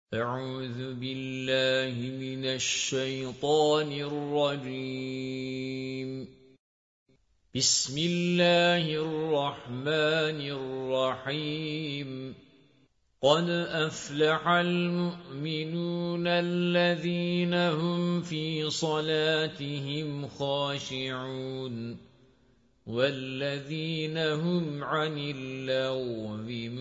أعوذ بالله من الشيطان الرجيم. بسم الله الرحمن الرحيم. قد أفلح المؤمنون الذين هم في صلاتهم خاشعون والذين هم عن اللغو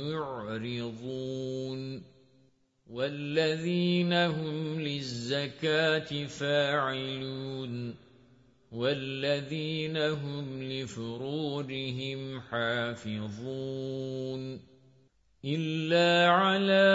معرضون والذين هم للزكاة فاعلون والذين هم لفروجهم حافظون إلا على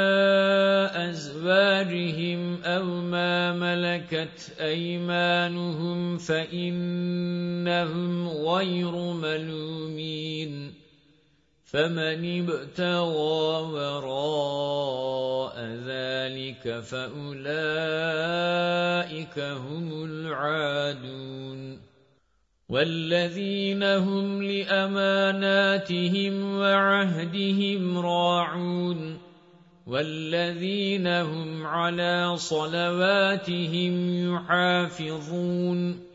أزواجهم أو ما ملكت أيمانهم فإنهم غير ملومين فمن ابتغى وراء ذلك فأولئك هم العادون والذين هم لأماناتهم وعهدهم راعون والذين هم على صلواتهم يحافظون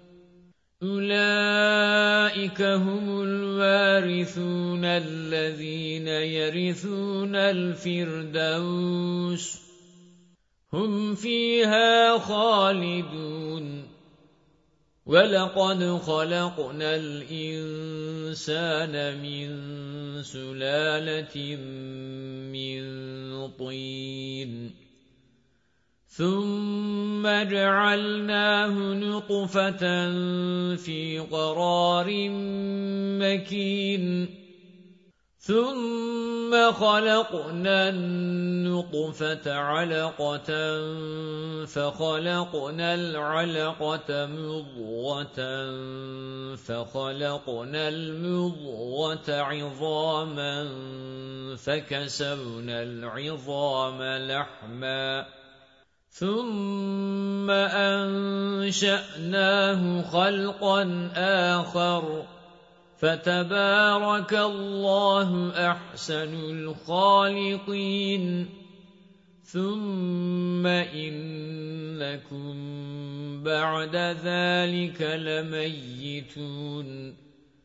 أولئك هم الوارثون الذين يرثون الفردوس هم فيها خالدون ولقد خلقنا الإنسان من سلالة من طين ثم جعلناه نطفة في قرار مكين ثم خلقنا النطفة علقة فخلقنا العلقة مضغة فخلقنا المضغة عظاما فكسونا العظام لحما ثم أنشأناه خلقا آخر فتبارك الله أحسن الخالقين ثم إنكم بعد ذلك لميتون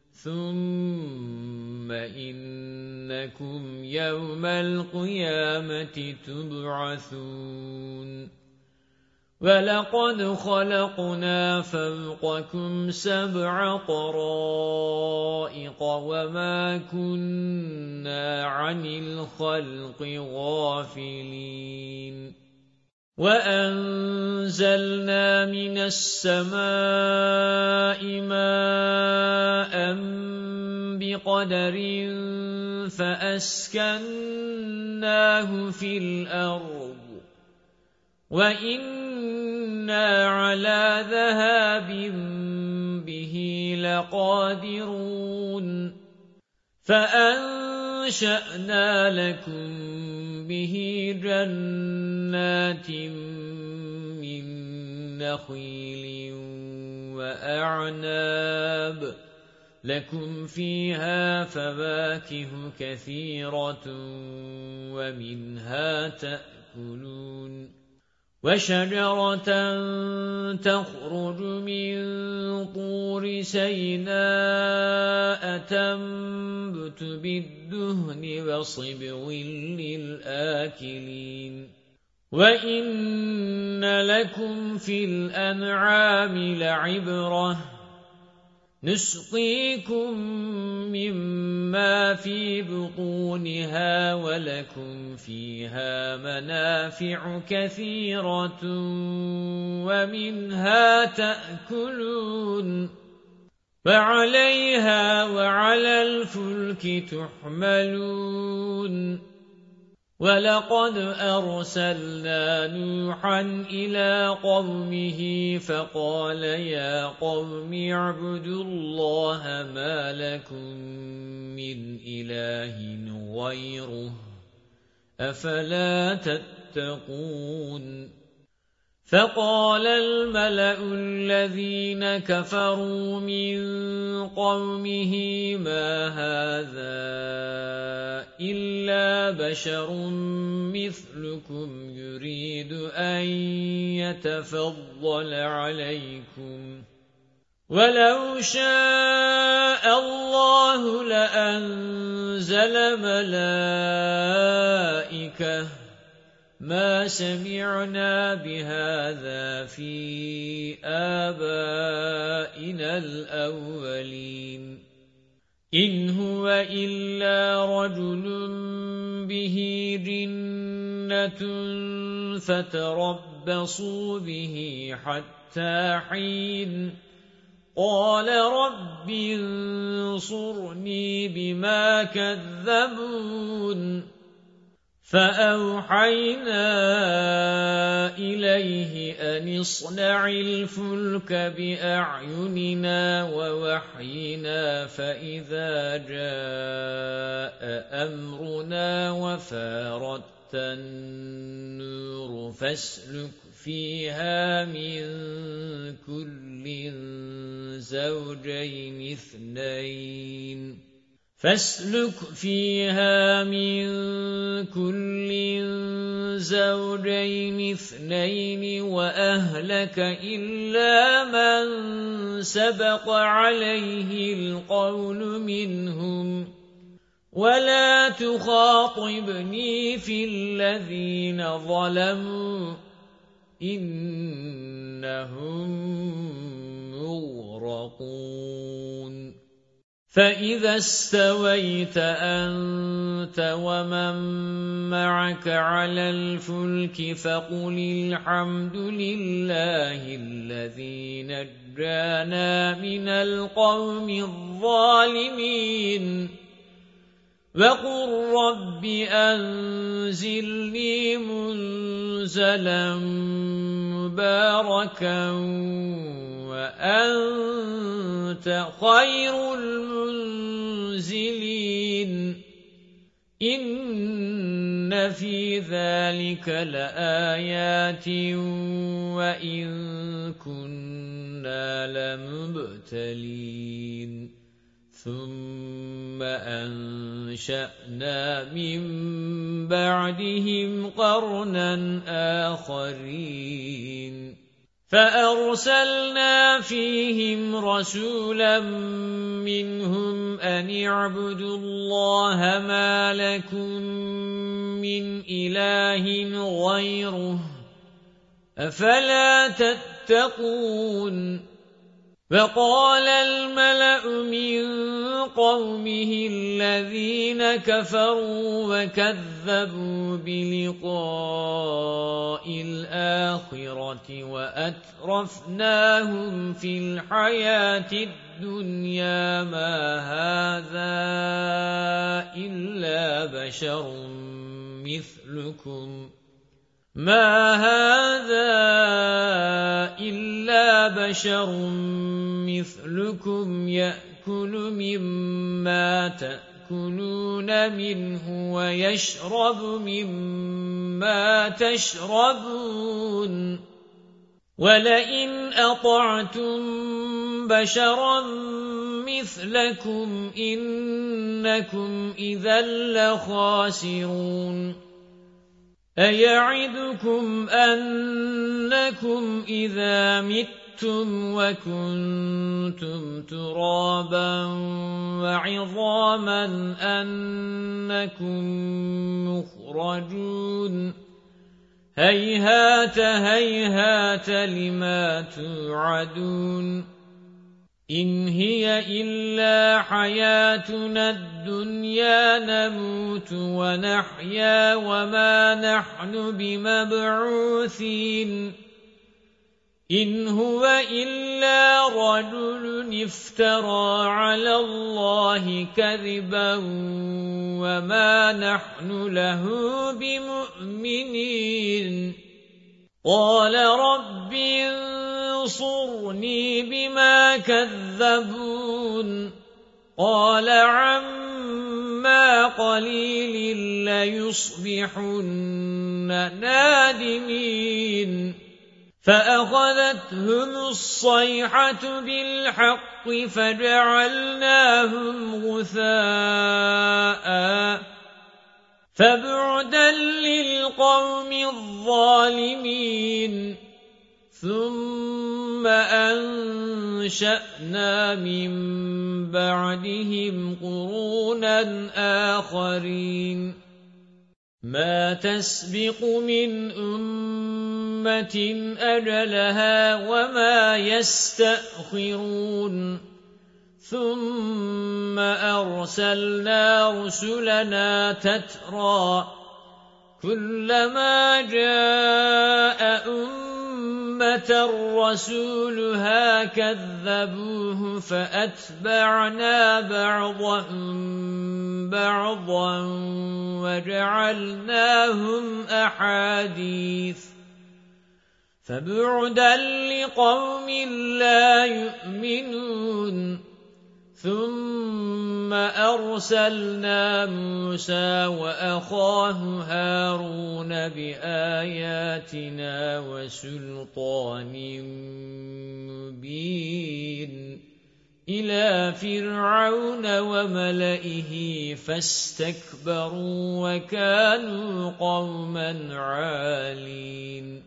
ثم إنكم يوم القيامة تبعثون وَلَقَدْ خَلَقْنَا فَوْقَكُمْ سَبْعَ طَرَائِقَ وَمَا كُنَّا عَنِ الْخَلْقِ غَافِلِينَ وَأَنزَلْنَا مِنَ السَّمَاءِ مَاءً بِقَدَرٍ فَأَسْكَنَّاهُ فِي الْأَرْضِ وَإِنَّا عَلَى ذَهَابٍ بِهِ لَقَادِرُونَ فَأَنشَأْنَا لَكُم بِهِ جَنَّاتٍ مِّن نَّخِيلٍ وَأَعْنَابٍ لَكُمْ فِيهَا فَوَاكِهُ كَثِيرَةٌ وَمِنْهَا تَأْكُلُونَ وَشَجَرَةً تَخْرُجُ مِنْ طُورِ سَيْنَاءَ تَنبُتُ بِالدُّهْنِ وَصِبْغٍ لِلْآكِلِينَ وَإِنَّ لَكُمْ فِي الْأَنْعَامِ لَعِبْرَةً نسقيكم مما في بطونها ولكم فيها منافع كثيرة ومنها تأكلون وعليها وعلى الفلك تحملون وَلَقَدْ أَرْسَلْنَا نُوحًا إِلَى قَوْمِهِ فَقَالَ يَا قَوْمِ اعْبُدُوا اللَّهَ مَا لَكُمْ مِنْ إِلَٰهٍ غَيْرُهُ أَفَلَا تَتَّقُونَ فقال الملأ الذين كفروا من قومه ما هذا إلا بشر مثلكم يريد أن يتفضل عليكم ولو شاء الله لأنزل ملائكة ما سمعنا بهذا في آبائنا الأولين إن هو إلا رجل به جنة فتربصوا به حتى حين قال رب انصرني بما كذبون فأوحينا إليه أن اصنع الفلك بأعيننا ووحينا فإذا جاء أمرنا وفارت النور فاسلك فيها من كل زوجين اثنين وأهلك إلا من سبق عليه القول منهم ولا تخاطبني في الذين ظلموا إنهم مغرقون فإذا استويت أنت ومن معك على الفلك فقل الحمد لله الذي نجانا من القوم الظالمين وقل رب أنزلني منزلا مباركا وأنت خير المنزلين إن في ذلك لآيات وإن كنا لمبتلين ثم أنشأنا من بعدهم قرنا آخرين فأرسلنا فيهم رسولا منهم أن اعبدوا الله ما لكم من إله غيره أفلا تتقون وقال الملأ من قومه الذين كفروا وكذبوا بلقاء الآخرة وأترفناهم في الحياة الدنيا ما هذا إلا بشر مثلكم يأكل مما تأكلون منه ويشرب مما تشربون ولئن أطعتم بشرا مثلكم إنكم إذا لخاسرون أيعدكم أنكم إذا متم وكنتم ترابا وعظاما أنكم مخرجون هيهات هيهات لما توعدون إن هي إلا حياتنا الدنيا نموت ونحيا وما نحن بمبعوثين إن هو إلا رجل افترى على الله كذبا وما نحن له بمؤمنين قال رب انصرني بما كذبون قال عما قليل ليصبحن نادمين فأخذتهم الصيحة بالحق فجعلناهم غثاء فبعدا للقوم الظالمين ثم أنشأنا من بعدهم قرونا آخرين ما تسبق من أمة أجلها وما يستأخرون ثم أرسلنا رسلنا تترى كلما جاء أمة رسولها كذبوه فأتبعنا بعضهم بعضا وجعلناهم أحاديث فبعدا لقوم لا يؤمنون ثم أرسلنا موسى وأخاه هارون بآياتنا وسلطان مبين إلى فرعون وملئه فاستكبروا وكانوا قوما عالين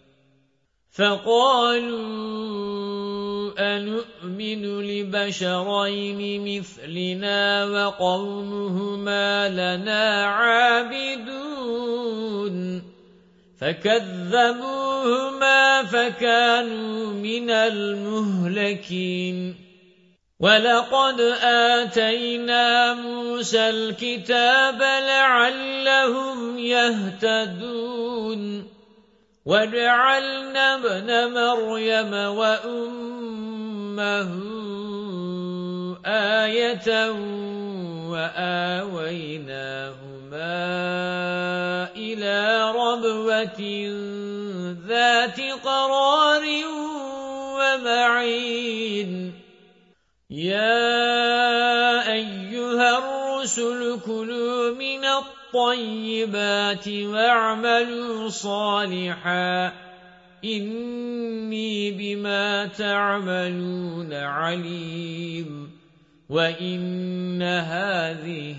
فقالوا أنؤمن لبشرين مثلنا وقومهما لنا عابدون فكذبوهما فكانوا من المهلكين ولقد آتينا موسى الكتاب لعلهم يهتدون وجعلنا ابن مريم وأمه آية وآويناهما إلى ربوة ذات قرار ومعين يا أيها الرسل كلوا من الطيبات واعملوا صالحا إني بما تعملون عليم وإن هذه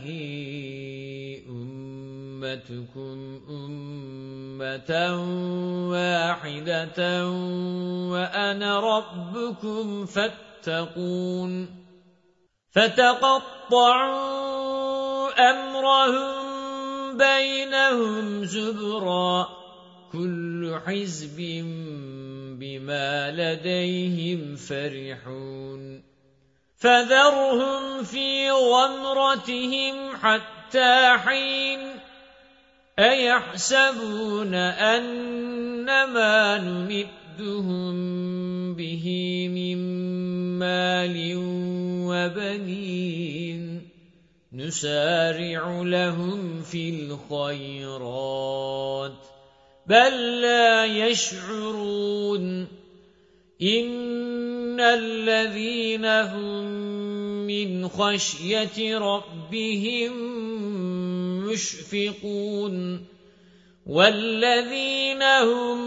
أمتكم أمة واحدة وأنا ربكم فاتقون فتقطعوا أمرهم بينهم زبرا كل حزب بما لديهم فرحون فذرهم في غمرتهم حتى حين أيحسبون أنما نمدهم به من مال وبنين نسارع لهم في الخيرات بل لا يشعرون إن الذين هم من خشية ربهم مشفقون والذين هم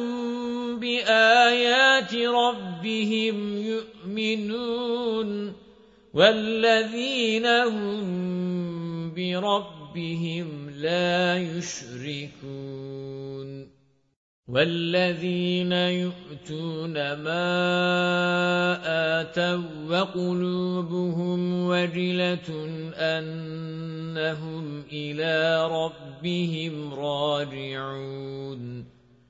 بآيات ربهم يؤمنون والذين هم بربهم لا يشركون والذين يؤتون ما آتوا وقلوبهم وجلة أنهم إلى ربهم راجعون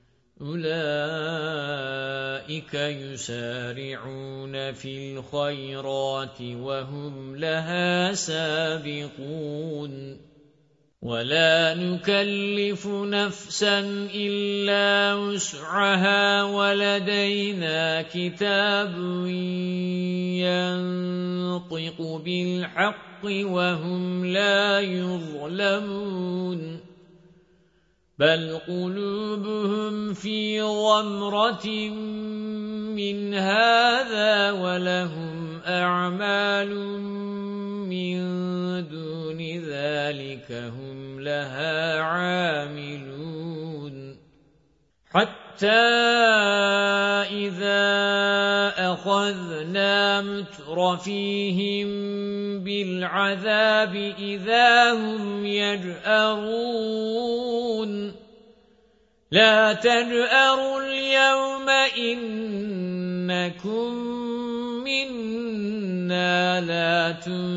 أولئك يسارعون في الخيرات وهم لها سابقون ولا نكلف نفسا إلا وسعها ولدينا كتاب ينطق بالحق وهم لا يظلمون بل قلوبهم في غمرة من هذا ولهم أعمال من دون ذلك هم لها عاملون حتى إذا أخذنا مترفيهم بالعذاب إذا هم يجأرون لا تجأروا اليوم إنكم منا لا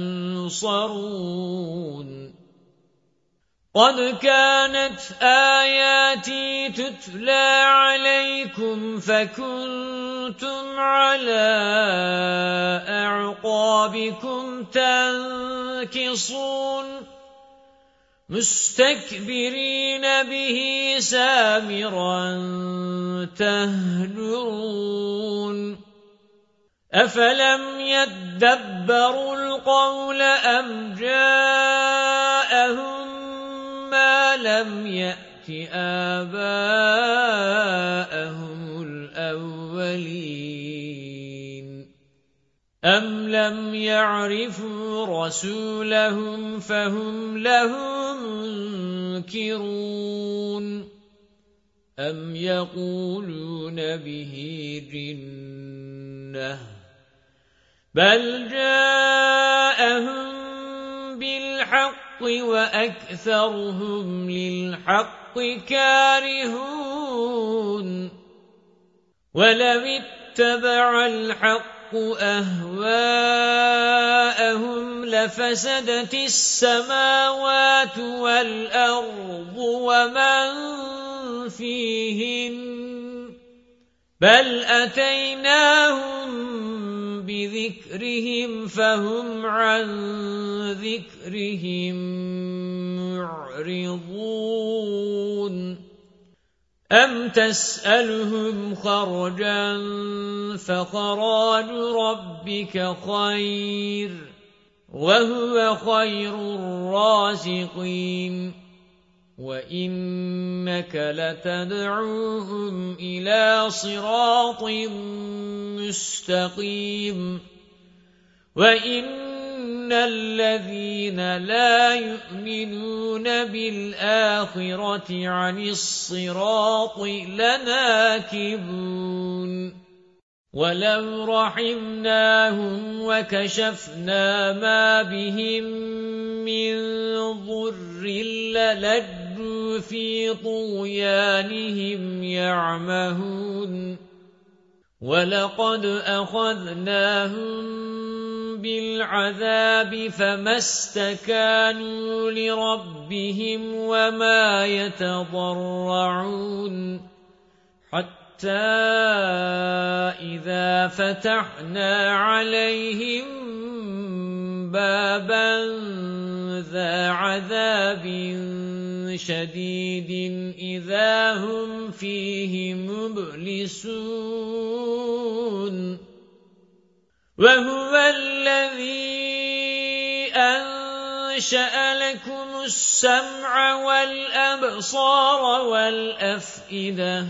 تنصرون قد كانت آياتي تتلى عليكم فكنتم على أعقابكم تنكصون مستكبرين به سامرا تهجرون أفلم يدبروا القول أم جاءهم ما لم يأت آباءهم الأولين أم لم يعرفوا رسولهم فهم له منكرون أم يقولون به جنة بل جاءهم بالحق وأكثرهم للحق كارهون ولو اتبع الحق أهواءهم لفسدت السماوات والأرض ومن فيهن بل أتيناهم بذكرهم فهم عن ذكرهم معرضون أم تسألهم خرجا فخراج ربك خير وهو خير الرازقين وإنك لتدعوهم إلى صراط مستقيم وإن الذين لا يؤمنون بالآخرة عن الصراط لناكبون ولو رحمناهم وكشفنا ما بهم من ضر للجوا في طغيانهم يعمهون ولقد أخذناهم بالعذاب فما استكانوا لربهم وما يتضرعون حتى إذا فتحنا عليهم بابا ذا عذاب شديد إذا هم فيه مبلسون وهو الذي أنشأ لكم السمع والأبصار والأفئدة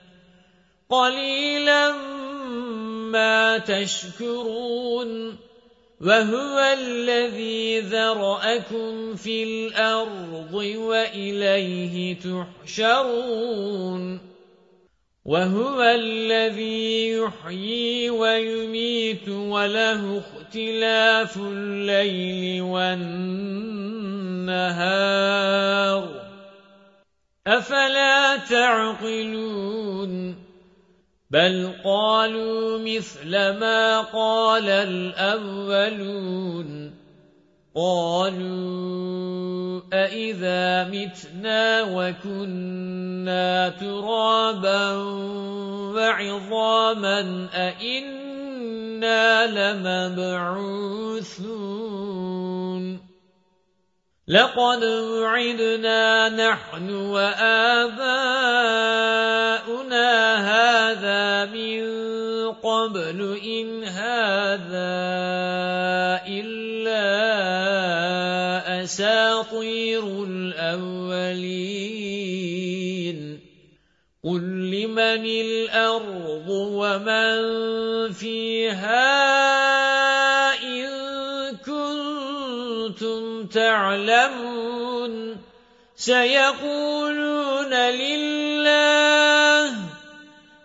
قليلا ما تشكرون وهو الذي ذرأكم في الأرض وإليه تحشرون وهو الذي يحيي ويميت وله اختلاف الليل والنهار أفلا تعقلون بل قالوا مثل ما قال الأولون قالوا أإذا متنا وكنا ترابا وعظاما أإنا لمبعوثون لقد وعدنا نحن وآباؤنا هذا من قبل إن هذا إلا أساطير الأولين قل لمن الأرض ومن فيها إن كنتم تعلمون سيقولون لله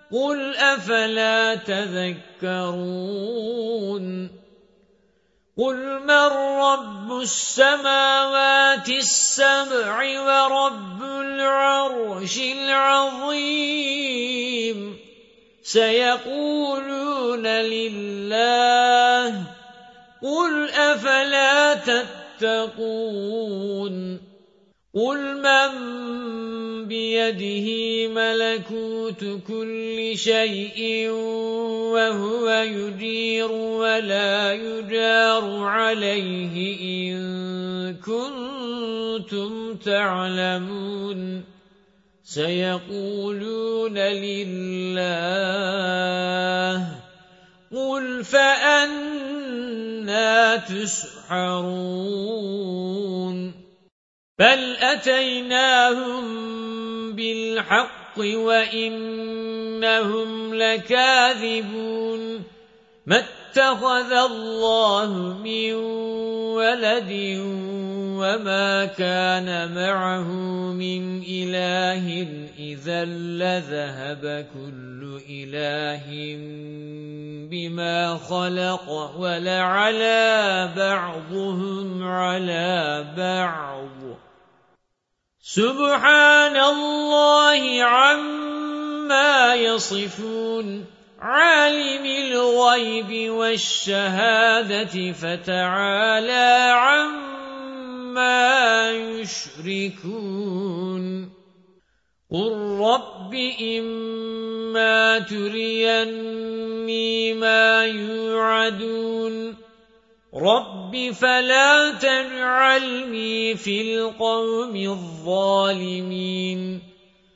قُلْ أَفَلَا تَذَكَّرُونَ قُلْ مَنْ رَبُّ السَّمَاوَاتِ السَّبْعِ وَرَبُّ الْعَرْشِ الْعَظِيمِ سَيَقُولُونَ لِلَّهِ قُلْ أَفَلَا تَتَّقُونَ قُلْ مَنْ بِيَدِهِ مَلَكُوتُ كُلِّ شَيْءٍ وَهُوَ يُجِيرُ وَلَا يُجَارُ عَلَيْهِ إِن كُنتُمْ تَعْلَمُونَ سَيَقُولُونَ لِلَّهِ قُلْ فَأَنَّى تُسْحَرُونَ بَلْ أَتَيْنَاهُمْ بِالْحَقِّ وَإِنَّهُمْ لَكَاذِبُونَ مَا اتَّخَذَ اللَّهُ مِنْ وَلَدٍ وَمَا كَانَ مَعَهُ مِنْ إِلَٰهٍ إِذًا لَذَهَبَ كُلُّ إِلَٰهٍ بِمَا خَلَقَ وَلَعَلَا بَعْضُهُمْ عَلَى بَعْضٍ سُبْحَانَ اللَّهِ عَمَّا يَصِفُونَ عَالِمِ الْغَيْبِ وَالشَّهَادَةِ فَتَعَالَى عَمَّا يُشْرِكُونَ قُلْ رَبِّ إِمَّا تُرِيَنِّي مَا يُوعَدُونَ رَبِّ فَلَا تَجْعَلْنِي فِي الْقَوْمِ الظَّالِمِينَ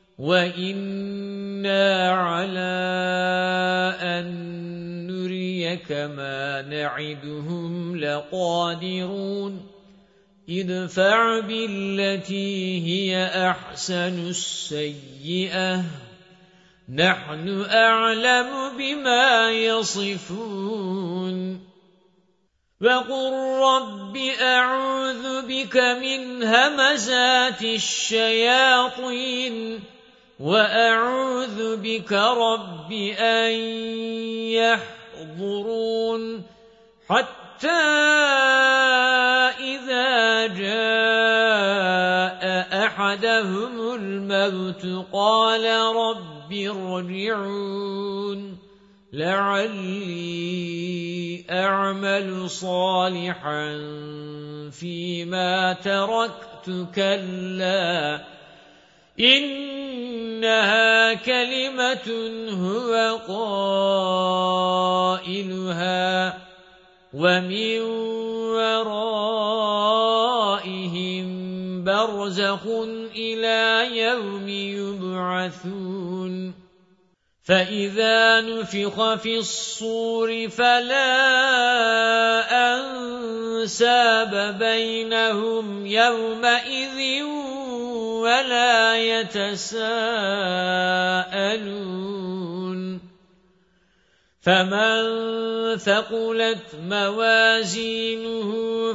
وَإِنَّا عَلَىٰ أَن نُّرِيَكَ مَا نَعِدُهُمْ لَقَادِرُونَ ادْفَعْ بِالَّتِي هِيَ أَحْسَنُ السَّيِّئَةَ نَحْنُ أَعْلَمُ بِمَا يَصِفُونَ وَقُلْ رَبِّ أَعُوذُ بِكَ مِنْ هَمَزَاتِ الشَّيَاطِينِ وَأَعُوذُ بِكَ رَبِّ أَنْ يَحْضُرُونِ حَتَّى إِذَا جَاءَ أَحَدَهُمُ الْمَوْتُ قَالَ رَبِّ ارْجِعُونِ لَعَلِّي أَعْمَلُ صَالِحًا فِيمَا تَرَكْتُ كَلَّا إِنَّهَا كَلِمَةٌ هُوَ قَائِلُهَا وَمِنْ وَرَائِهِمْ بَرْزَخٌ إِلَى يَوْمِ يُبْعَثُونَ فَإِذَا نُفِخَ فِي الصُّورِ فَلَا أَنْسَابَ بَيْنَهُمْ يَوْمَئِذٍ وَلَا يَتَسَاءَلُونَ فَمَنْ ثَقُلَتْ مَوَازِينُهُ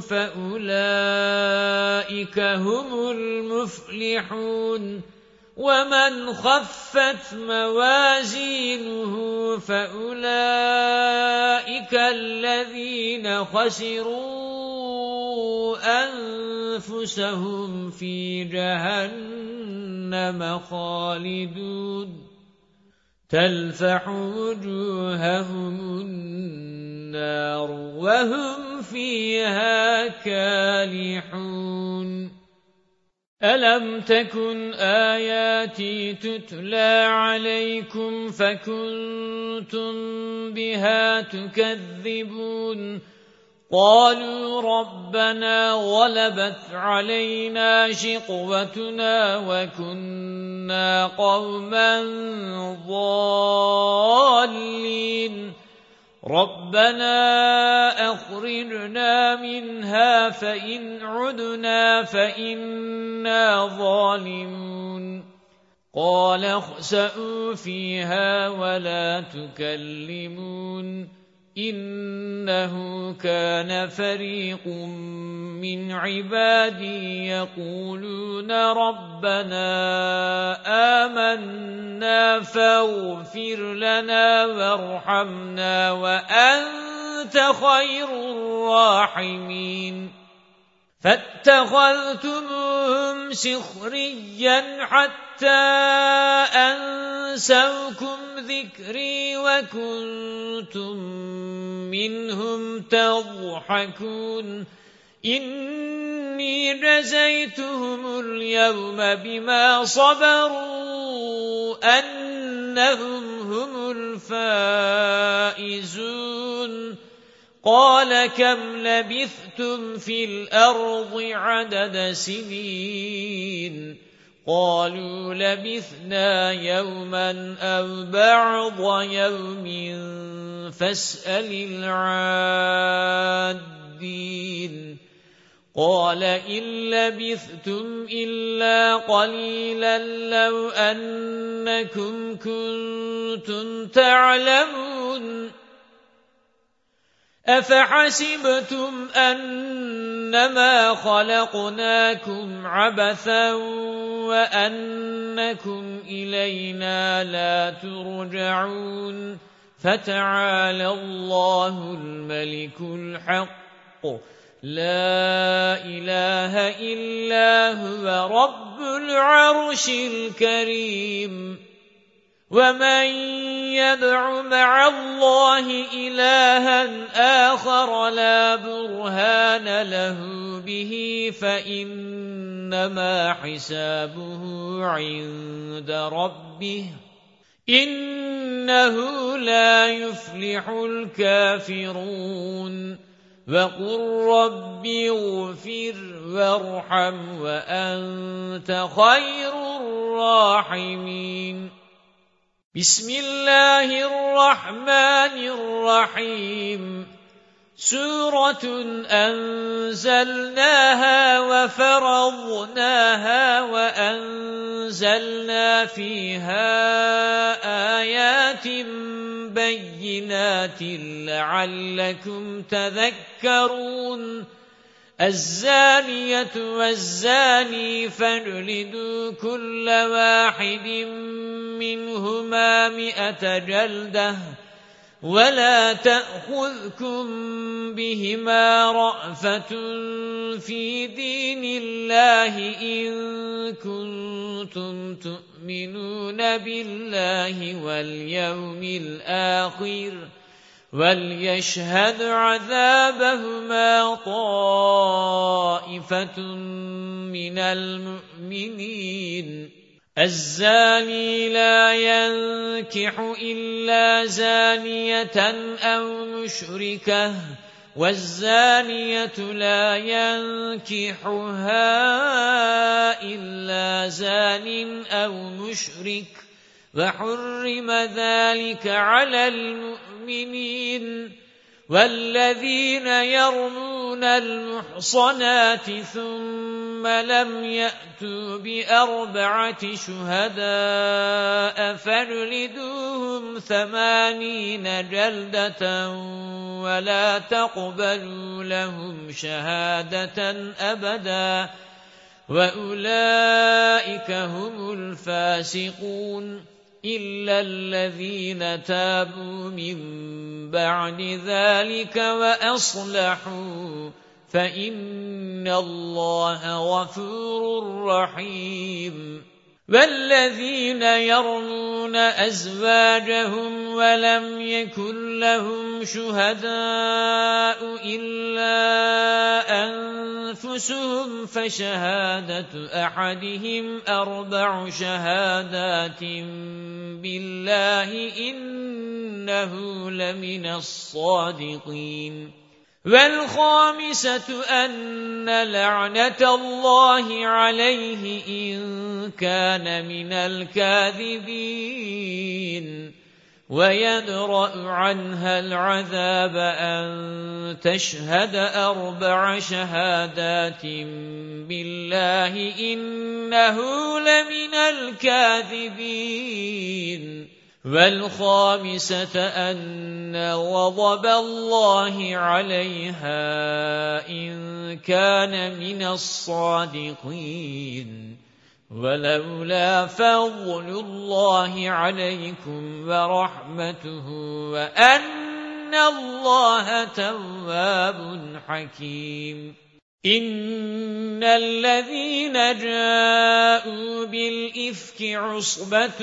فَأُولَئِكَ هُمُ الْمُفْلِحُونَ وَمَنْ خَفَّتْ مَوَازِينُهُ فَأُولَئِكَ الَّذِينَ خَسِرُوا أَنفُسَهُمْ فِي جَهَنَّمَ خَالِدُونَ تَلْفَحُ وُجُوهَهُمُ النَّارُ وَهُمْ فِيهَا كَالِحُونَ أَلَمْ تَكُنْ آيَاتِي تُتْلَى عَلَيْكُمْ فَكُنْتُمْ بِهَا تُكَذِّبُونَ قَالُوا رَبَّنَا غَلَبَتْ عَلَيْنَا شِقْوَتُنَا وَكُنَّا قَوْمًا ضَالِّينَ رَبَّنَا أَخْرِجْنَا مِنْهَا فَإِنْ عُدْنَا فَإِنَّا ظَالِمُونَ قَالَ اخْسَئُوا فِيهَا وَلَا تُكَلِّمُونِ إنه كان فريق من عبادي يقولون ربنا آمنا فاغفر لنا وارحمنا وأنت خير الراحمين فاتخذتموهم سخريا حتى أنسوكم ذكري وكنتم منهم تضحكون إني جزيتهم اليوم بما صبروا أنهم هم الفائزون قال كم لبثتم في الأرض عدد سنين قالوا لبثنا يوما أو بعض يوم فاسأل العادين قال إن لبثتم إلا قليلا لو أنكم كنتم تعلمون أفحسبتم أنما خلقناكم عبثا وأنكم إلينا لا ترجعون فتعالى الله الملك الحق لا إله إلا هو رب العرش الكريم ومن يدع مع الله إلها آخر لا برهان له به فإنما حسابه عند ربه إنه لا يفلح الكافرون وقل رب اغفر وارحم وأنت خير الراحمين بسم الله الرحمن الرحيم سورة أنزلناها وفرضناها وأنزلنا فيها آيات بينات لعلكم تذكرون الزانية والزاني فاجلدوا كل واحد منهما 100 جلدة ولا تأخذكم بهما رأفة في دين الله إن كنتم تؤمنون بالله واليوم الآخر وليشهد عذابهما طائفة من المؤمنين الزاني لا ينكح إلا زانية أو مشركة والزانية لا ينكحها إلا زان أو مشرك وحرم ذلك على المؤمنين والذين يرمون المحصنات ثم لم يأتوا ب4 شهداء فاجلدوهم 80 جلدة ولا تقبلوا لهم شهادة أبدا وأولئك هم الفاسقون إلا الذين تابوا من بعد ذلك وأصلحوا فإن الله غفور رحيم والذين يرمون أزواجهم ولم يكن لهم شهداء إلا أنفسهم فشهادة أحدهم 4 شهادات بالله إنه لمن الصادقين والخامسة أن لعنة الله عليه إن كان من الكاذبين ويدرأ عنها العذاب أن تشهد 4 شهادات بالله إنه لمن الكاذبين والخامسة أن غضب الله عليها إن كان من الصادقين ولولا فضل الله عليكم ورحمته وأن الله تواب حكيم إن الذين جاءوا بالإفك عصبة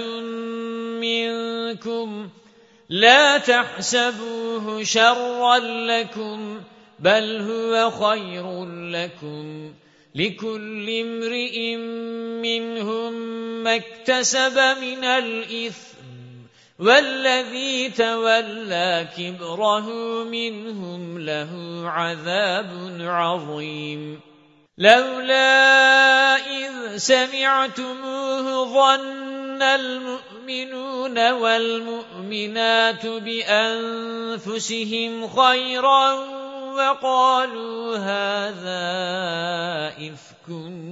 منكم لا تحسبوه شرا لكم بل هو خير لكم لكل امرئ منهم ما اكتسب من الإثم والذي تولى كبره منهم له عذاب عظيم لولا إذ سمعتموه ظن المؤمنون والمؤمنات بأنفسهم خيرا وقالوا هذا إفك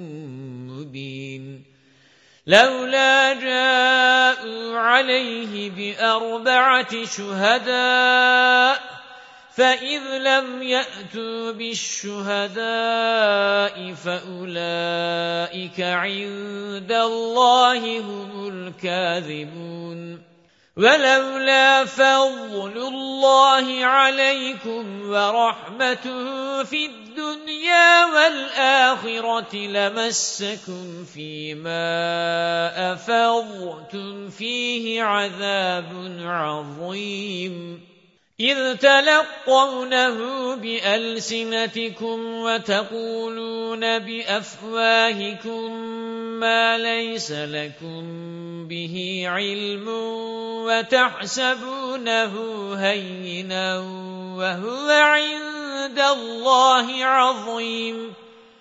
مبين لولا جاءوا عليه بأربعة شهداء فإذ لم يأتوا بالشهداء فأولئك عند الله هم الكاذبون ولولا فضل الله عليكم ورحمته في الدنيا والآخرة لمسكم فيما أفضتم فيه عذاب عظيم إذ تلقونه بألسنتكم وتقولون بأفواهكم ما ليس لكم به علم وتحسبونه هينا وهو عند الله عظيم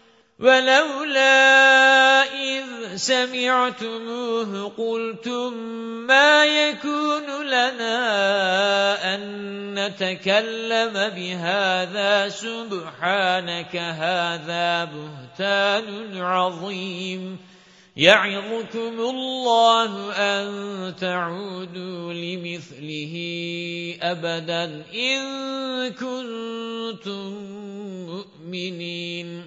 ولولا إذ سمعتموه قلتم ما يكون لنا أن نتكلم بهذا سبحانك هذا بهتان عظيم يعظكم الله أن تعودوا لمثله أبدا إن كنتم مؤمنين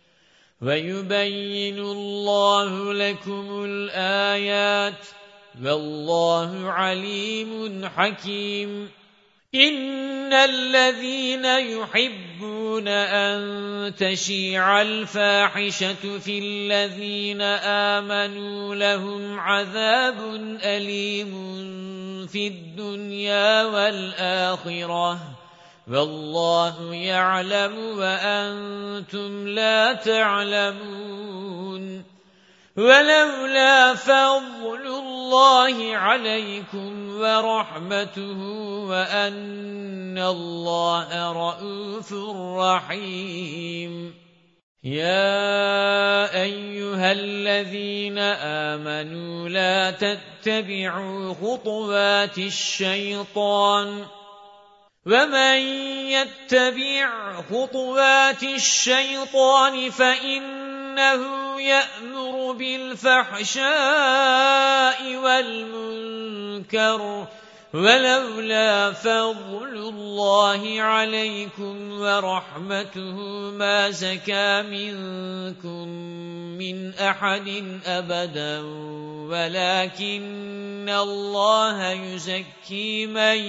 ويبين الله لكم الآيات والله عليم حكيم إن الذين يحبون أن تشيع الفاحشة في الذين آمنوا لهم عذاب أليم في الدنيا والآخرة والله يعلم وأنتم لا تعلمون ولولا فضل الله عليكم ورحمته وأن الله رءوف رحيم يا أيها الذين آمنوا لا تتبعوا خطوات الشيطان ومن يتبع خطوات الشيطان فإنه يأمر بالفحشاء والمنكر ولولا فضل الله عليكم ورحمته ما زكى منكم من أحد أبدا ولكن الله يزكي من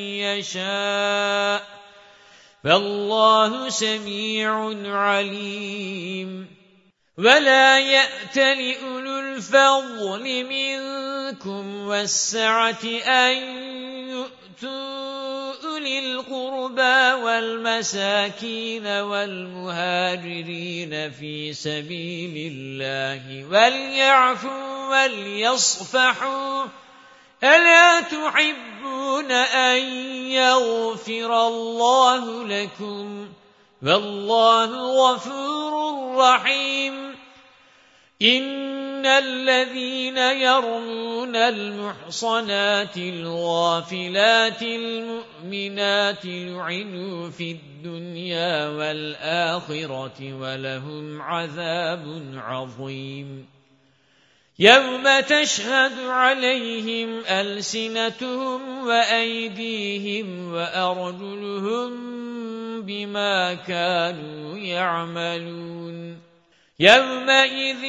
يشاء فالله سميع عليم ولا يأتل أولو الفضل منكم والسعة أن يؤتوا أولي القربى والمساكين والمهاجرين في سبيل الله وليعفوا وليصفحوا ألا تحبون أن يغفر الله لكم والله غفور رحيم إن الذين يرمون المحصنات الغافلات المؤمنات لعنوا في الدنيا والآخرة ولهم عذاب عظيم يوم تشهد عليهم ألسنتهم وأيديهم وأرجلهم بما كانوا يعملون يومئذ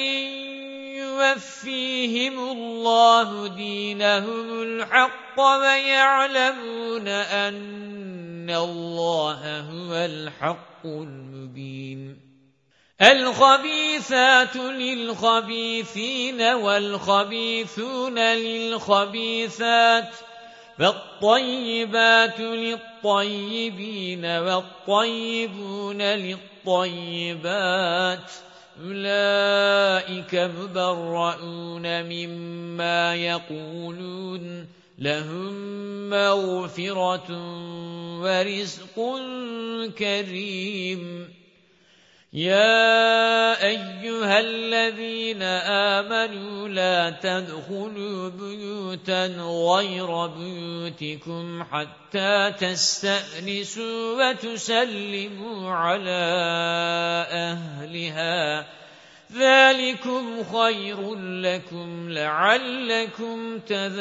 يوفيهم الله دينهم الحق ويعلمون أن الله هو الحق المبين الخبيثات للخبيثين والخبيثون للخبيثات والطيبات للطيبين والطيبون للطيبات أولئك مبرؤون مما يقولون لهم مغفرة ورزق كريم يا أيها الذين آمنوا لا تدخلوا بيوتا غير بيوتكم حتى تستأنسوا وتسلموا على أهلها ذلكم خير لكم لعلكم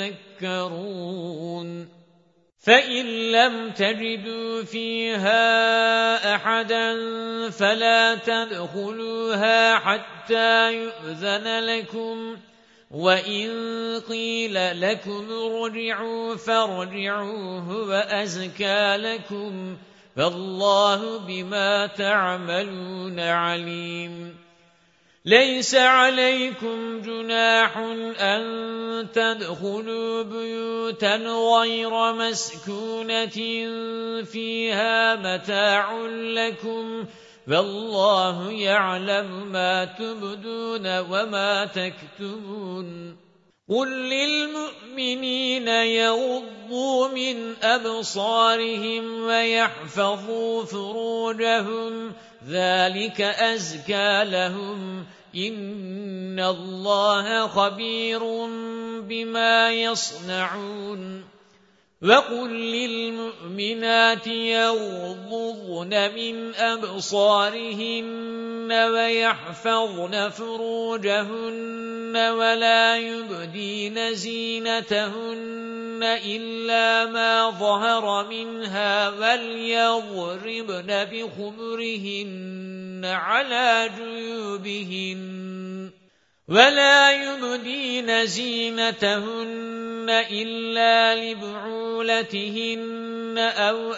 تذكرون فإن لم تجدوا فيها أحدا فلا تدخلوها حتى يؤذن لكم وإن قيل لكم ارجعوا فارجعوا هو أزكى لكم فالله بما تعملون عليم ليس عليكم جناح أن تدخلوا بيوتا غير مسكونة فيها متاع لكم والله يعلم ما تبدون وما تكتمون قل للمؤمنين يغضوا من أبصارهم ويحفظوا فروجهم ذلك أزكى لهم إن الله خبير بما يصنعون وقل للمؤمنات يغضضن من أبصارهن ويحفظن فروجهن ولا يبدين زينتهن إلا ما ظهر منها وليضربن بخمرهن على جيوبهن ولا يبدين زينتهن إلا لبعولتهن أو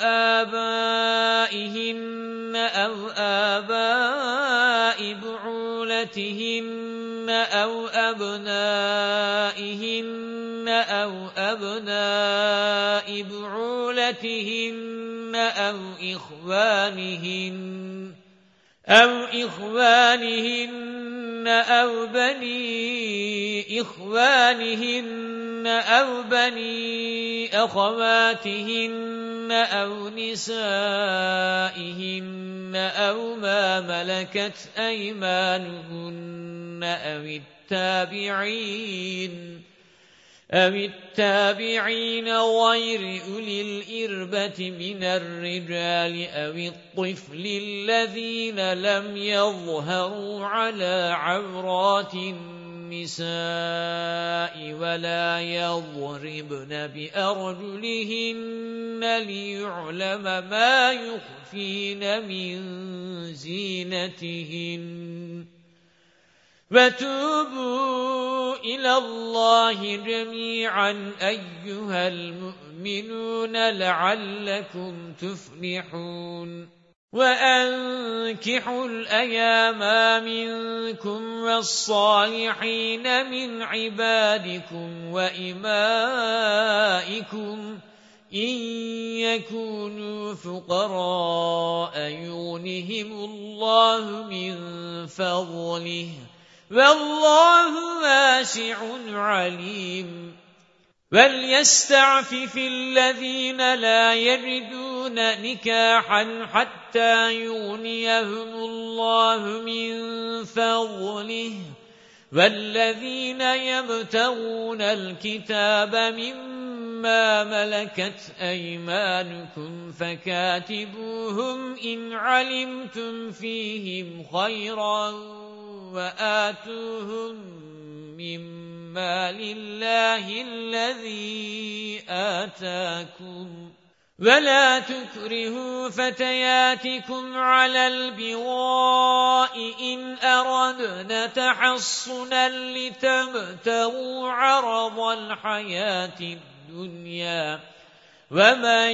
آبائهن أو آباء بعولتهن أو أبنائهن أو أبناء بعولتهن أو إخوانهن أو بني إخوانهن أو بني أخواتهن أو نسائهن أو ما ملكت أيمانهن أو التابعين غير أولي الإربة من الرجال أو الطفل الذين لم يظهروا على عورات النساء ولا يضربن بأرجلهن ليعلم ما يخفين من زينتهن وَتُوبُوا إِلَى اللَّهِ جَمِيعًا أَيُّهَا الْمُؤْمِنُونَ لَعَلَّكُمْ تُفْلِحُونَ وَأَنكِحُوا الْأَيَامَ مِنكُمْ وَالصَّالِحِينَ مِنْ عِبَادِكُمْ وَإِمَائِكُمْ إِنْ يَكُونُوا فُقَرَاءَ يُغْنِهِمُ اللَّهُ مِنْ فَضْلِهِ والله واسع عليم وليستعفف الذين لا يجدون نكاحا حتى يغنيهم الله من فضله والذين يبتغون الكتاب مما ملكت أيمانكم فكاتبوهم إن علمتم فيهم خيرا وآتوهم مما مال الله الذي آتاكم ولا تكرهوا فتياتكم على البغاء إن أردنا تحصنا لتبتغوا عرض الحياة الدنيا ومن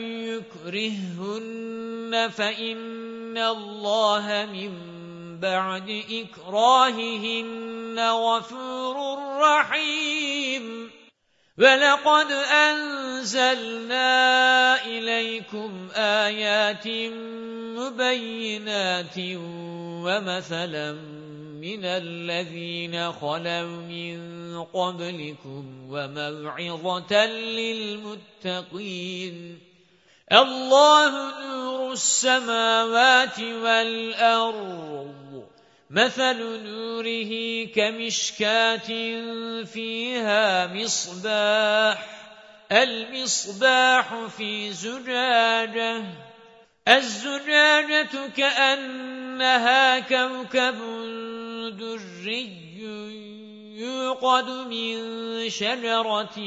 يكرههن فإن الله من بعد إكراههن غفور رحيم وَلَقَدْ أَنزَلْنَا إِلَيْكُمْ آيَاتٍ مُبَيِّنَاتٍ وَمَثَلًا مِنَ الَّذِينَ خَلَوْا مِن قَبْلِكُمْ وَمَوْعِظَةً لِلْمُتَّقِينَ اللَّهُ نُورُ السَّمَاوَاتِ وَالْأَرْضِ مثل نوره كمشكاة فيها مصباح المصباح في زجاجة الزجاجة كأنها كوكب دري يوقد من شجرة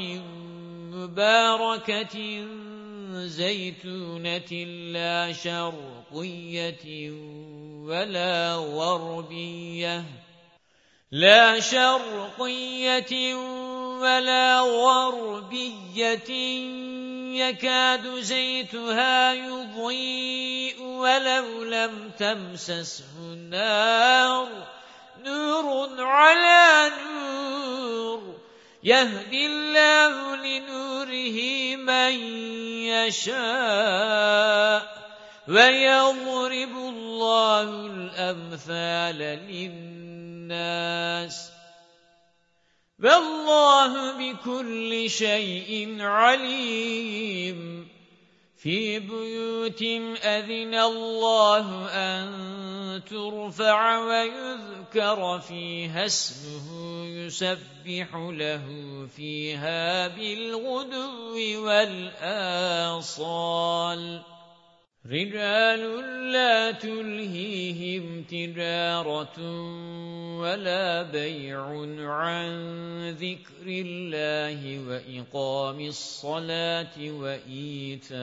مباركة زيتونة لا شرقية ولا غربية يكاد زيتها يضيء ولو لم تمسسه نور على نور يهدي الله لنوره من يشاء وَيَضْرِبُ اللَّهُ الْأَمْثَالَ لِلنَّاسِ وَاللَّهُ بِكُلِّ شَيْءٍ عَلِيمٌ في بيوت أذن الله أن ترفع ويذكر فيها اسمه يسبح له فيها بالغدو والآصال رجال لا تلهيهم تجارة ولا بيع عن ذكر الله وإقام الصلاة وإيتاء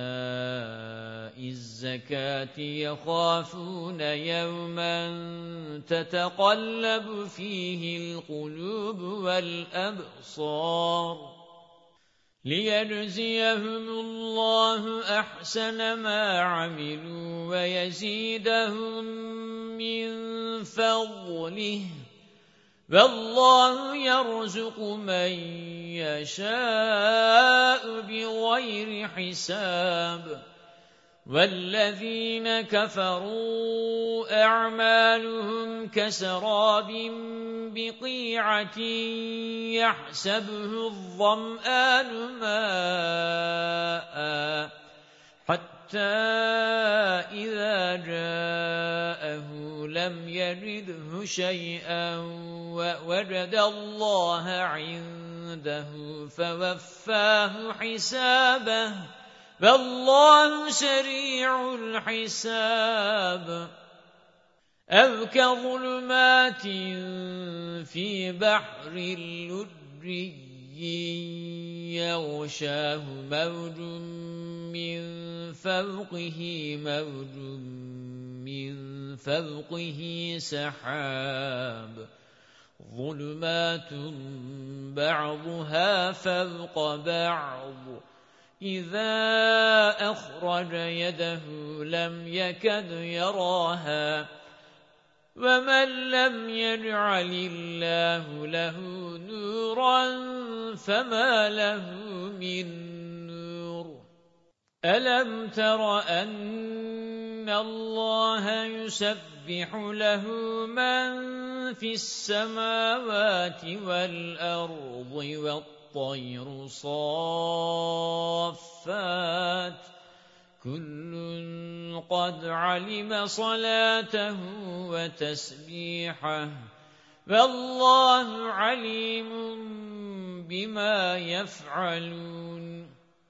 الزكاة يخافون يوما تتقلب فيه القلوب والأبصار ليجزيهم الله أحسن ما عملوا ويزيدهم من فضله والله يرزق من يشاء بغير حساب والذين كفروا أعمالهم كسراب بقيعة يحسبه الظمآن ماء حتى إذا جاءه لم يجده شيئا ووجد الله عنده فوفاه حسابه والله سريع الحساب أو كظلمات في بحر لجي يغشاه موج من فوقه سحاب ظلمات بعضها فوق بعض إذا أخرج يده لم يكد يراها ومن لم يجعل الله له نورا فما له من نور ألم تر أن الله يسبح له من في السماوات والأرض والطير صافات كل قد علم صلاته وتسبيحه والله عليم بما يفعلون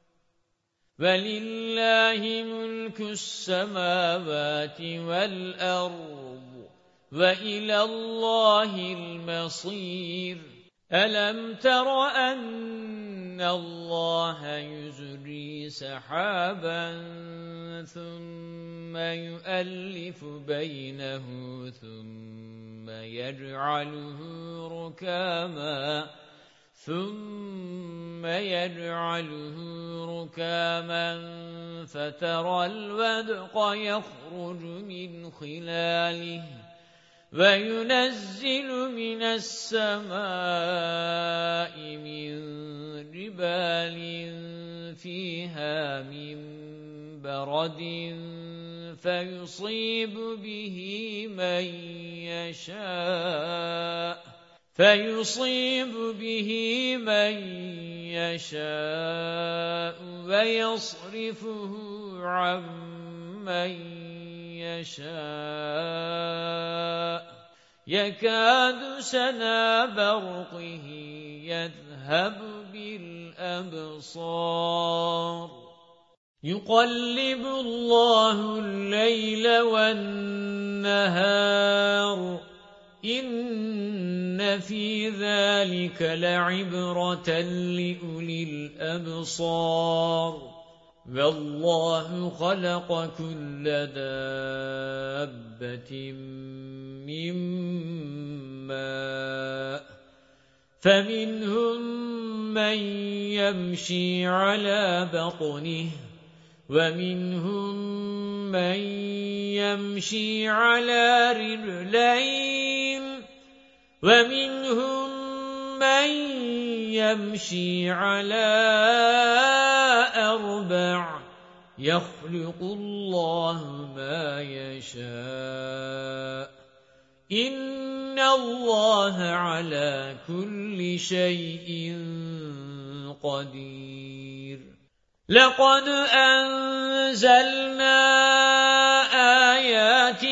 ولله ملك السماوات والأرض وإلى الله المصير أَلَمْ تَرَ أَنَّ اللَّهَ يُزْجِي سَحَابًا ثُمَّ يُؤَلِّفُ بَيْنَهُ ثُمَّ يَجْعَلُهُ رُكَامًا فَتَرَى الْوَدْقَ يَخْرُجُ مِنْ خِلَالِهِ وَيُنَزِّلُ مِنَ السَّمَاءِ مِن جِبَالٍ فِيهَا مِن بَرَدٍ فَيُصِيبُ بِهِ مَن يَشَاءُ وَيَصْرِفُهُ عَن مَّن يَشَاءُ يَكَادُ سَنَا بَرْقِهِ يَذْهَبُ بِالْأَبْصَارِ يُقَلِّبُ اللَّهُ اللَّيْلَ وَالنَّهَارَ إِنَّ فِي ذَلِكَ لَعِبْرَةً لِأُولِي الْأَبْصَارِ وَاللَّهُ خَلَقَ كُلَّ دَابَّةٍ مِّن مَّاءٍ فَمِنْهُم مَّن يَمْشِي عَلَى بَطْنِهِ وَمِنْهُم مَّن يَمْشِي عَلَى رِجْلَيْنِ وَمِنْهُم مَّن يَمْشِي عَلَى أَرْبَعٍ يَخْلُقُ اللَّهُ مَا يَشَاءُ إِنَّ اللَّهَ عَلَى كُلِّ شَيْءٍ قَدِيرٌ لَقَدْ أَنزَلْنَا آيَاتٍ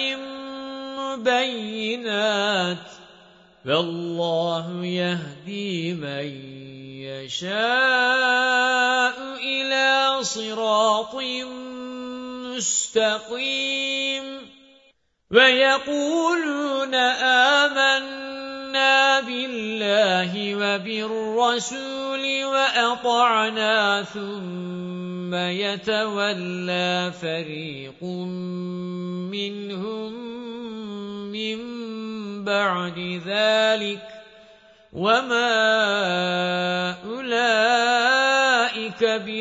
مُبَيِّنَاتٍ وَاللَّهُ يَهْدِي مَن يَشَاءُ إِلَى صِرَاطٍ مُّسْتَقِيمٍ وَيَقُولُونَ آمَنَّا بِاللَّهِ وَبِالرَّسُولِ وَأَطَعْنَا ثُمَّ يَتَوَلَّى فَرِيقٌ مِّنْهُم مِّن بَعْدِ ذَلِكَ وَمَا أُولَئِكَ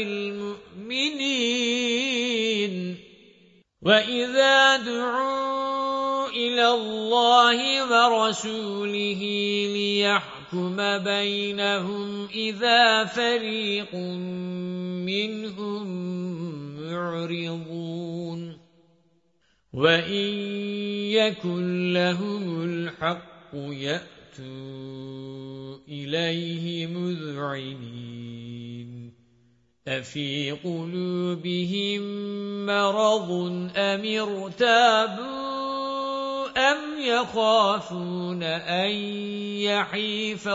بِالْمُؤْمِنِينَ وَإِذَا دُعُوا إِلَى اللَّهِ وَرَسُولِهِ لِيَحْكُمَ بَيْنَهُمْ إِذَا فَرِيقٌ مِّنْهُم مُّعْرِضُونَ وَإِن يَكُن لَّهُمُ الْحَقُّ يَأْتُوا إِلَيْهِ مُذْعِنِينَ أَفِي قُلُوبِهِم مَّرَضٌ أَمِ ارْتَابُوا أَمْ يَخَافُونَ أَن يَحِيفَ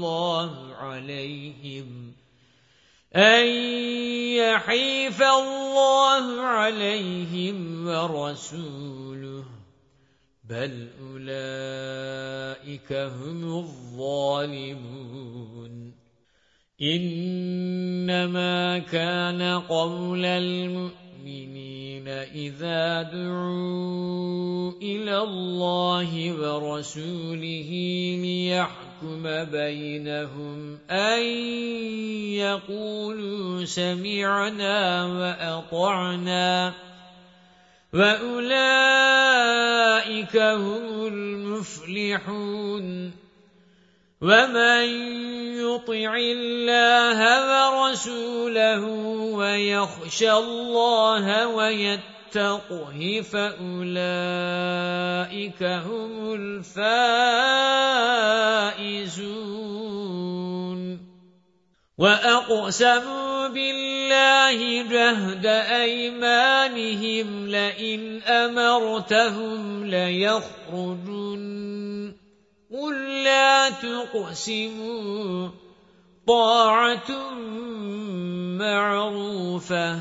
اللَّهُ عَلَيْهِمْ وَرَسُولُهُ بَلْ أُولَئِكَ هُمُ الظَّالِمُونَ إِنَّمَا كَانَ قَوْلَ الْمُؤْمِنِينَ إِذَا دُعُوا إِلَى اللَّهِ وَرَسُولِهِ لِيَحْكُمَ بَيْنَهُمْ أَن يَقُولُوا سَمِعْنَا وَأَطَعْنَا وَأُولَئِكَ هُمُ الْمُفْلِحُونَ وَمَن يُطِعِ اللَّهَ وَرَسُولَهُ وَيَخْشَ اللَّهَ وَيَتَّقْهِ فَأُولَئِكَ هُمُ الْفَائِزُونَ وَأَقْسَمُوا بِاللَّهِ جَهْدَ أَيْمَانِهِمْ لَئِنْ أَمَرْتَهُمْ لَيَخْرُجُنَّ قُل لَّا تُقْسِمُوا طَاعَةٌ مَّعْرُوفَةٌ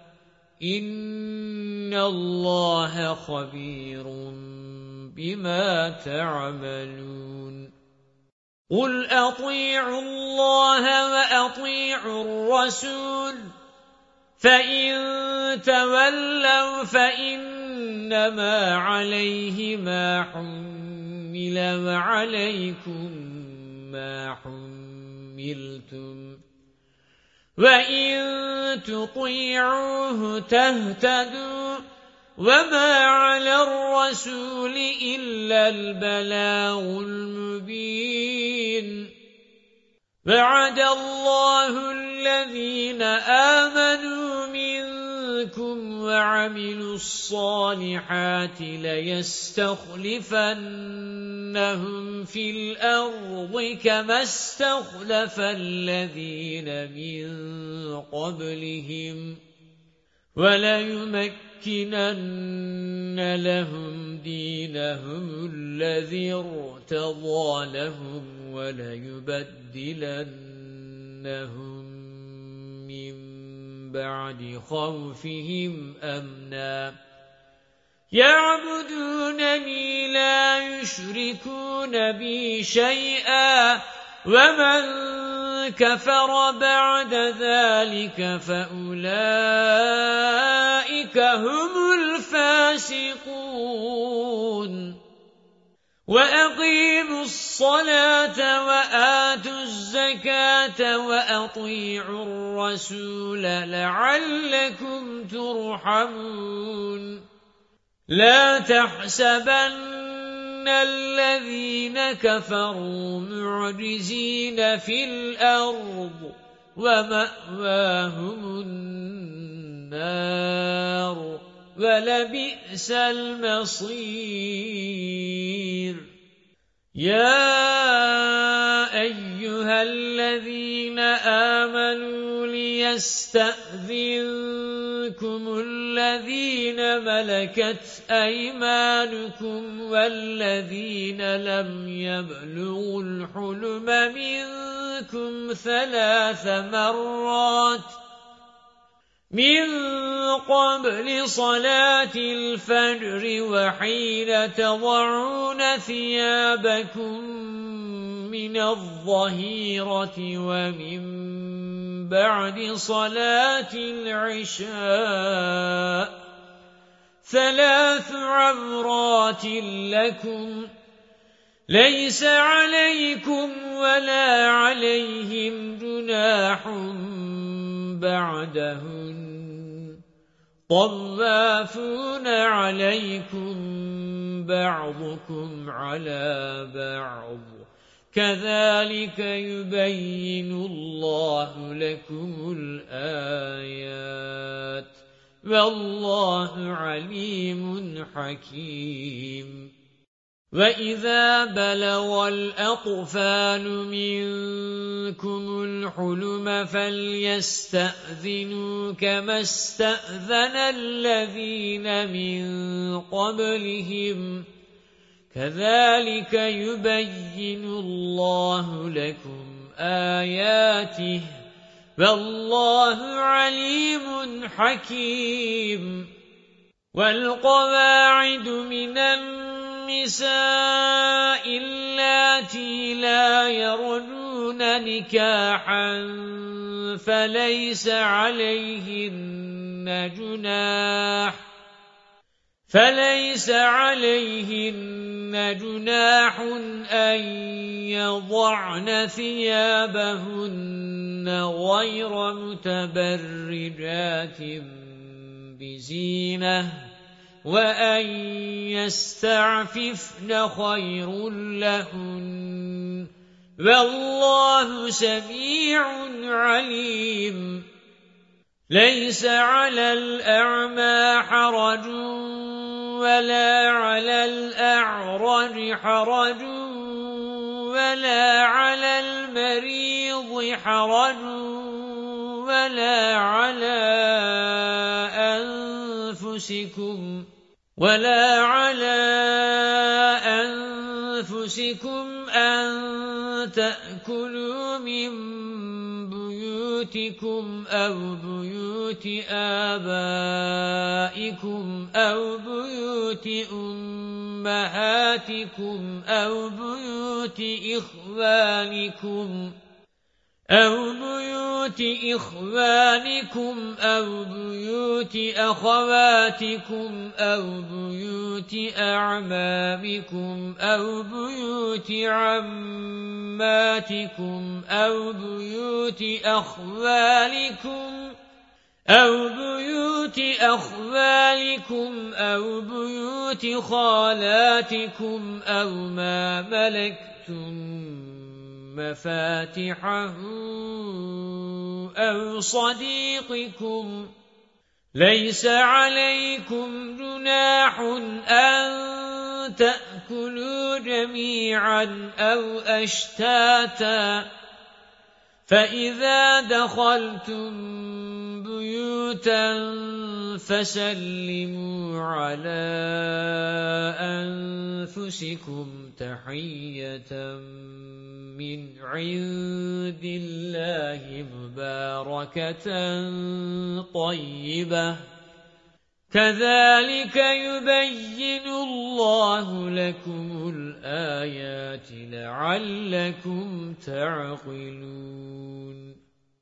إِنَّ اللَّهَ خَبِيرٌ بِمَا تَعْمَلُونَ قُلْ أَطِيعُوا اللَّهَ وَأَطِيعُوا الرَّسُولَ فَإِن تَوَلَّوْا فَإِنَّمَا عَلَيْهِ مَا حُمِّلَ وَعَلَيْكُمْ مَا حُمِّلْتُمْ وَإِن تُطِيعُوهُ تَهْتَدُوا وَمَا عَلَى الرَّسُولِ إِلَّا الْبَلَاغُ الْمُبِينُ وَعَدَ اللَّهُ الَّذِينَ آمَنُوا مِنكُمْ وَعَمِلُوا الصَّالِحَاتِ لَيَسْتَخْلِفَنَّهُمْ فِي الْأَرْضِ كَمَا اسْتَخْلَفَ الَّذِينَ مِن قَبْلِهِمْ وَلَيُمَكِّنَنَّ لَهُمْ دِينَهُمُ الَّذِي ارْتَضَىٰ لَهُمْ وَلَيُبَدِّلَنَّهُم مِّن بَعْدِ خَوْفِهِمْ أَمْنًا يَعْبُدُونَنِي لَا يُشْرِكُونَ بِي شَيْئًا وَمَن كَفَرَ بَعْدَ ذَلِكَ فَأُولَئِكَ هُمُ الْفَاسِقُونَ وَأَقِيمُوا الصَّلَاةَ وَآتُوا الزَّكَاةَ وَأَطِيعُوا الرَّسُولَ لَعَلَّكُمْ تُرْحَمُونَ لَا تَحْسَبَنَّ الَّذِينَ كَفَرُوا مُعْجِزِينَ فِي الْأَرْضِ وَمَأْوَاهُمُ النَّارُ وَلَبِئْسَ الْمَصِيرُ يَا أَيُّهَا الَّذِينَ آمَنُوا لِيَسْتَأْذِنكُمُ الَّذِينَ مَلَكَتْ أَيْمَانُكُمْ وَالَّذِينَ لَمْ يَبْلُغُوا الْحُلُمَ مِنكُمْ 3 مرات من قبل صلاة الفجر وحين تضعون ثيابكم من الظهيرة ومن بعد صلاة العشاء 3 عورات لكم ليس عليكم ولا عليهم جناح بعدهن طوافون عليكم بعضكم على بعض كذلك يبين الله لكم الآيات والله عليم حكيم وَإِذَا بَلَغَ الْأَطْفَالُ مِنكُمُ الْحُلُمَ فَلْيَسْتَأْذِنُوا كَمَا اسْتَأْذَنَ الَّذِينَ مِن قَبْلِهِمْ كَذَلِكَ يُبَيِّنُ اللَّهُ لَكُمْ آيَاتِهِ وَاللَّهُ عَلِيمٌ حَكِيمٌ وَالْقَوَاعِدُ مِنَ النِّسَاءِ اللَّاتِي لَا يَرْجُونَ نِكَاحًا فَلَيْسَ عَلَيْهِنَّ جُنَاحٌ أَن يَضَعْنَ ثِيَابَهُنَّ غَيْرَ مُتَبَرِّجَاتٍ بِزِينَةٍ وَأَن يَسْتَعْفِفْنَ خَيْرٌ لَّهُنَّ وَاللَّهُ سَمِيعٌ عَلِيمٌ لَيْسَ عَلَى الْأَعْمَى حَرَجٌ وَلَا عَلَى الْأَعْرَجِ حَرَجٌ وَلَا عَلَى المريض حرج ولا على أنفسكم أن تأكلوا من بيوتكم بيوتكم أو بيوت آبائكم أو بيوت أمهاتكم أو بيوت إخوانكم أو بيوت إخوانكم أو بيوت أخواتكم أو بيوت أعمامكم أو بيوت عماتكم أو بيوت أخوالكم أو بيوت خالاتكم أو ما ملكتم مفاتحه أو صديقكم. ليس عليكم جناح أن تأكلوا جميعا أو أشتاتا، فإذا دخلتم بيوتا فسلموا على أنفسكم تحية من عند الله مباركة طيبة، كذلك يبين الله لكم الآيات لعلكم تعقلون.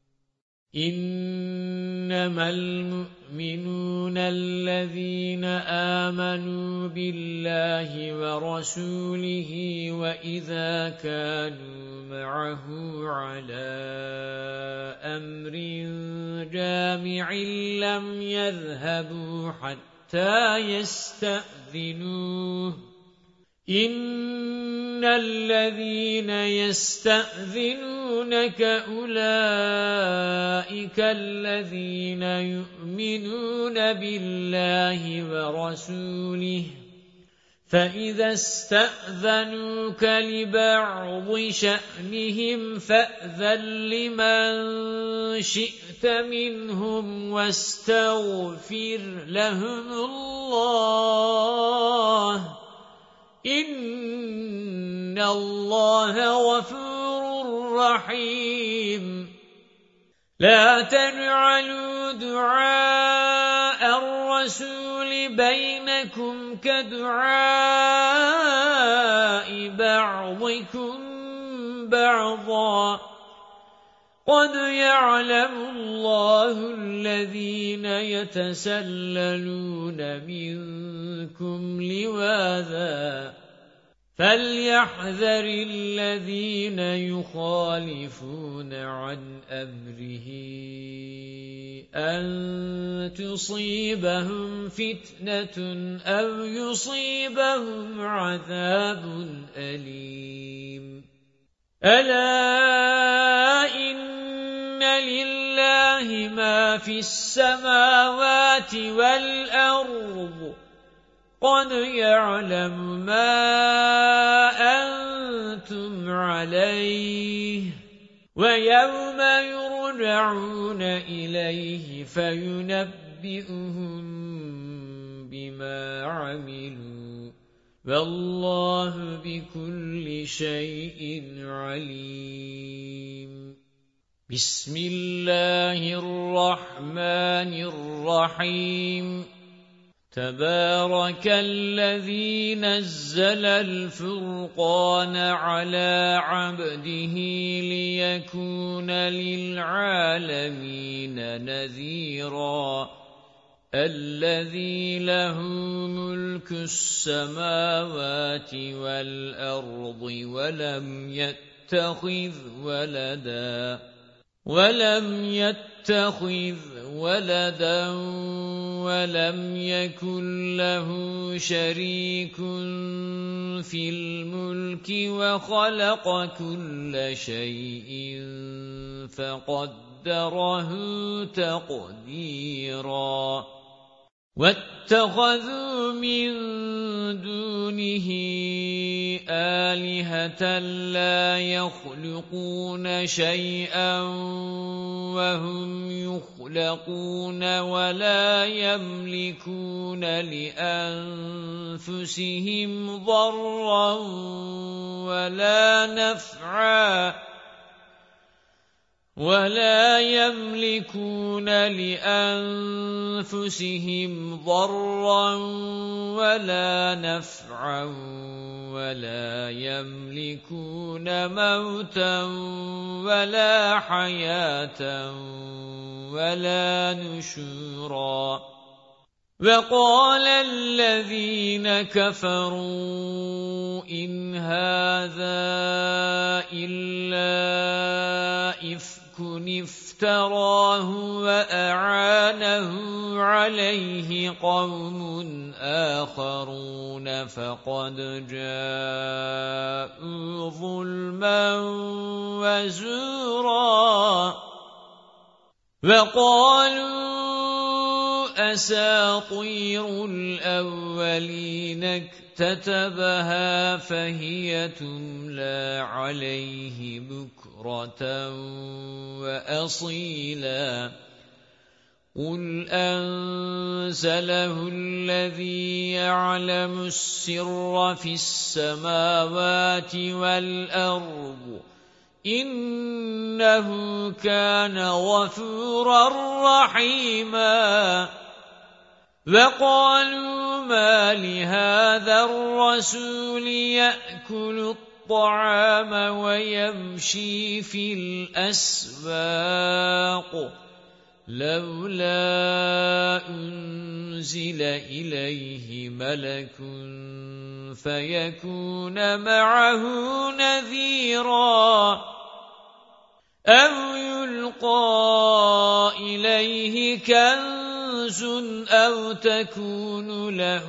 إنما المؤمنون الذين آمنوا بالله ورسوله وإذا كانوا معه على أمر جامع لم يذهبوا حتى يستأذنوه. إن الذين يستأذنونك أولئك الذين يؤمنون بالله ورسوله، فإذا استأذنوك لبعض شأنهم فأذن لمن شئت منهم واستغفر لهم الله، إن الله غفور رحيم. لا تجعلوا دعاء الرسول بينكم كدعاء بعضكم بعضا، قد يعلم الله الذين يتسللون منكم لواذا، فليحذر الذين يخالفون عن أمره أن تصيبهم فتنة أو يصيبهم عذاب أليم. ألا إن لله ما في السماوات والأرض، قد يعلم ما أنتم عليه، ويوم يرجعون إليه فينبئهم بما عملوا، والله بكل شيء عليم. بسم الله الرحمن الرحيم. تبارك الذي نزل الفرقان على عبده ليكون للعالمين نذيرا، الذي له ملك السماوات والأرض ولم يتخذ ولدا ولم يكن له شريك في الملك وخلق كل شيء فقدره تقديرا. واتخذوا من دونه آلهة لا يخلقون شيئا وهم يخلقون ولا يملكون لأنفسهم ضرا ولا نفعا ولا يملكون لأنفسهم ضرا ولا نفعا ولا يملكون موتا ولا حياة ولا نشورا وقال الذين كفروا إن هذا إلا إفك افتراه وأعانه عليه قوم آخرون فقد جاءوا ظلما وزورا وقالوا أساطير الأولين اكتتبها فهي تملى عليه بكرة وأصيلا قل أنزله الذي يعلم السر في السماوات والأرض إنه كان غفورا رحيما وقالوا ما لهذا الرسول يأكل الطعام ويمشي في الأسواق لولا أنزل إليه ملك فيكون معه نذيرا أو يلقى إليه كنز أو تكون له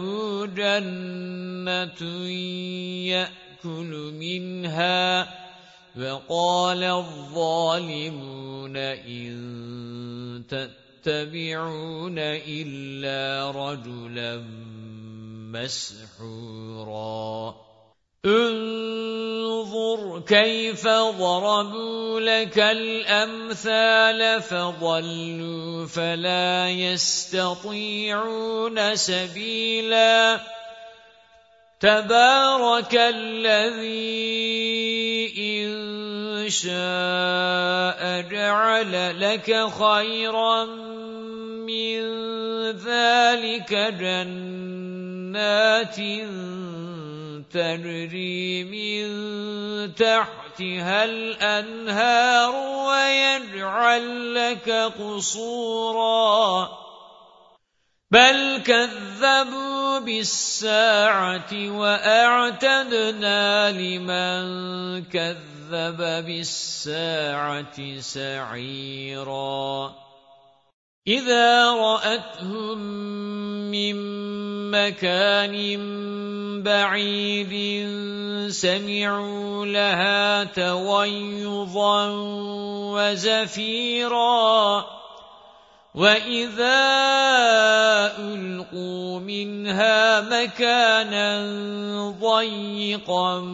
جنة يأكل منها وقال الظالمون إن تتبعون إلا رجلا مسحورا انظر كيف ضربوا لك الأمثال فضلوا فلا يستطيعون سبيلا تبارك الذي إن شاء جعل لك خيرا من ذلك جنات تجري من تحتها الأنهار ويجعل لك قصورا بل كذبوا بالساعة وأعتدنا لمن كذب بالساعة سعيرا إذا رأتهم من مكان بعيد سمعوا لها تغيظا وزفيرا وإذا ألقوا منها مكانا ضيقا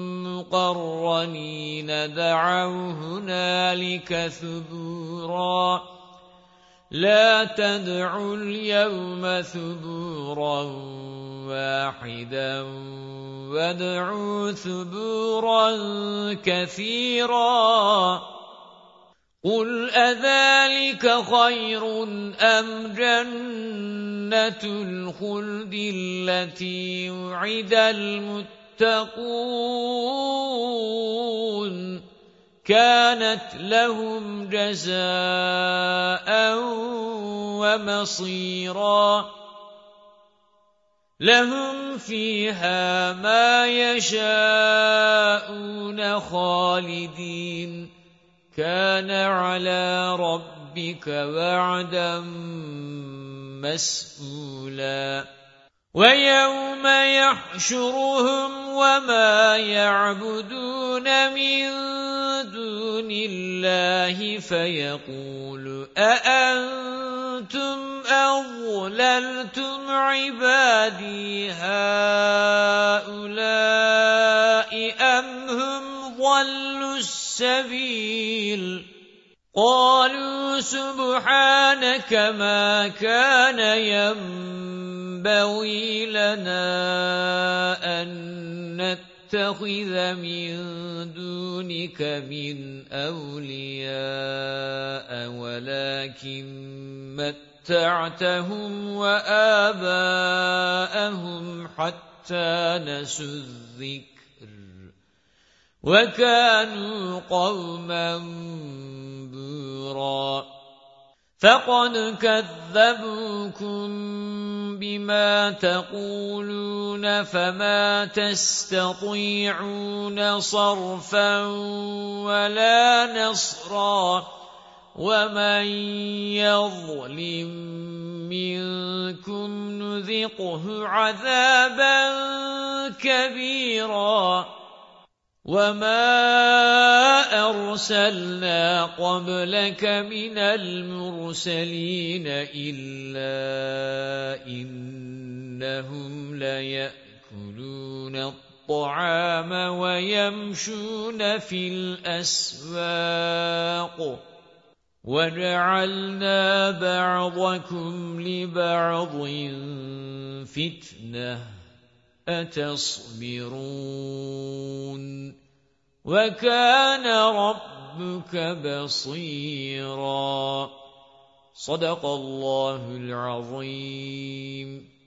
مقرنين دعوا هنالك ثبورا لا تدعوا اليوم ثبورا واحدا وادعوا ثبورا كثيرا قل أذلك خير أم جنة الخلد التي وعد المتقون كانت لهم جزاء ومصيرا لهم فيها ما يشاءون خالدين كان على ربك وعدا مسئولا ويوم يحشرهم وما يعبدون من دون الله فيقول أأنتم أضللتم عبادي هؤلاء أم هم ضلوا السبيل قالوا سبحانك ما كان ينبغي لنا أن نتخذ من دونك من أولياء ولكن متعتهم وآباءهم حتى نسوا الذكر وكانوا قوما بورا فقد كذبوكم بما تقولون فما تستطيعون صرفا ولا نصرا ومن يظلم منكم نذقه عذابا كبيرا وما أرسلنا قبلك من المرسلين إلا إنهم ليأكلون الطعام ويمشون في الأسواق وجعلنا بعضكم لبعض فتنة أتصبرون وكان ربك بصيرا صدق الله العظيم.